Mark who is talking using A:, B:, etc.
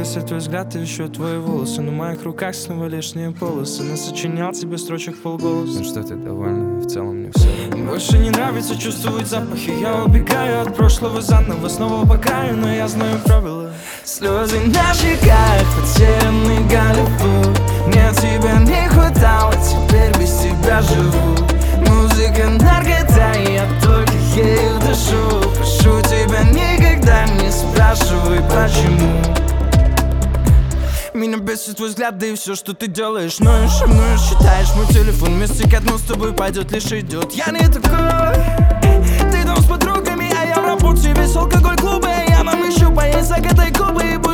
A: бесит твой взгляд и еще твои волосы. На моих руках снова лишние полосы. Насочинял тебе строчек полголоса. Ну что ты довольна? В целом мне все равно. Больше не нравится чувствовать запахи. Я убегаю от прошлого заново. Снова по краю, но я знаю правила. Слезы на щеках, потерянный Голливуд. Мне тебя не хватало, теперь без тебя живу. Музыка наркота, я только ею дышу. Прошу тебя, никогда не спрашивай, почему. Меня бесит твой взгляд, да и все, что ты делаешь. Ноешь, считаешь мой телефон. Вместе к дну с тобой пойдет, лишь идет. Я не такой. Ты там с подругами, а я в работе. Весь алкоголь клубы. Я нам ищу поесть закатой губы.